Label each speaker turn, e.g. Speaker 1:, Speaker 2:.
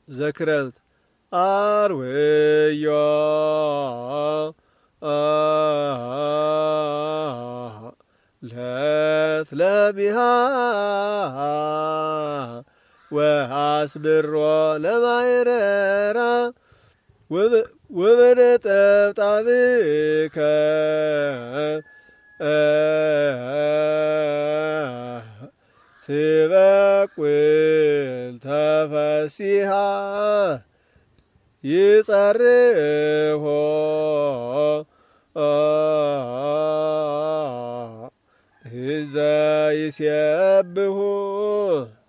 Speaker 1: ዘክረምት አርዌዮ ለትለቢሃ ወአስብሮ ለማይረራ ወበነጠብጣብከ ትበቁል ተፈሲሃ ይጸርሖ እዘ ይሴብሑ